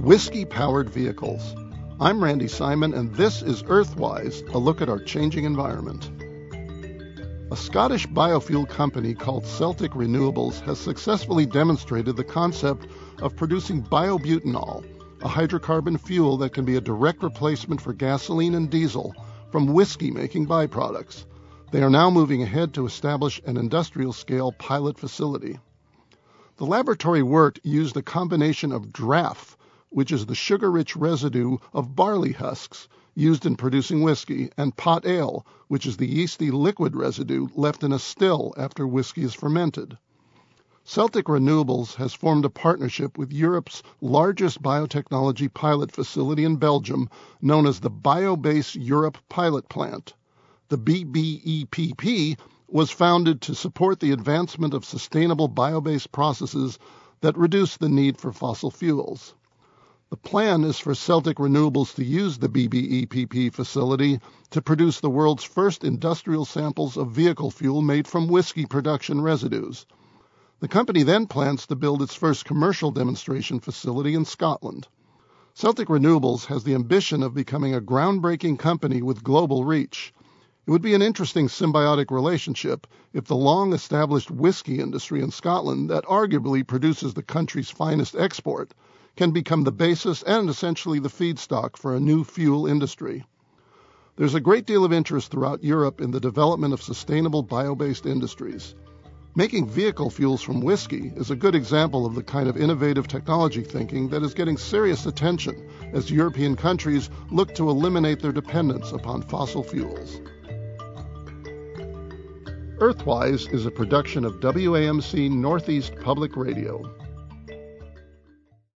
whiskey-powered vehicles. I'm Randy Simon, and this is Earthwise, a look at our changing environment. A Scottish biofuel company called Celtic Renewables has successfully demonstrated the concept of producing biobutanol, a hydrocarbon fuel that can be a direct replacement for gasoline and diesel from whiskey-making byproducts. They are now moving ahead to establish an industrial-scale pilot facility. The laboratory work used a combination of draff, which is the sugar-rich residue of barley husks used in producing whiskey, and pot ale, which is the yeasty liquid residue left in a still after whiskey is fermented. Celtic Renewables has formed a partnership with Europe's largest biotechnology pilot facility in Belgium, known as the Biobase Europe Pilot Plant. The BBEPP was founded to support the advancement of sustainable bio-based processes that reduce the need for fossil fuels. The plan is for Celtic Renewables to use the BBEPP facility to produce the world's first industrial samples of vehicle fuel made from whiskey production residues. The company then plans to build its first commercial demonstration facility in Scotland. Celtic Renewables has the ambition of becoming a groundbreaking company with global reach. It would be an interesting symbiotic relationship if the long-established whiskey industry in Scotland that arguably produces the country's finest export can become the basis and essentially the feedstock for a new fuel industry. There's a great deal of interest throughout Europe in the development of sustainable bio-based industries. Making vehicle fuels from whiskey is a good example of the kind of innovative technology thinking that is getting serious attention as European countries look to eliminate their dependence upon fossil fuels. Earthwise is a production of WAMC Northeast Public Radio.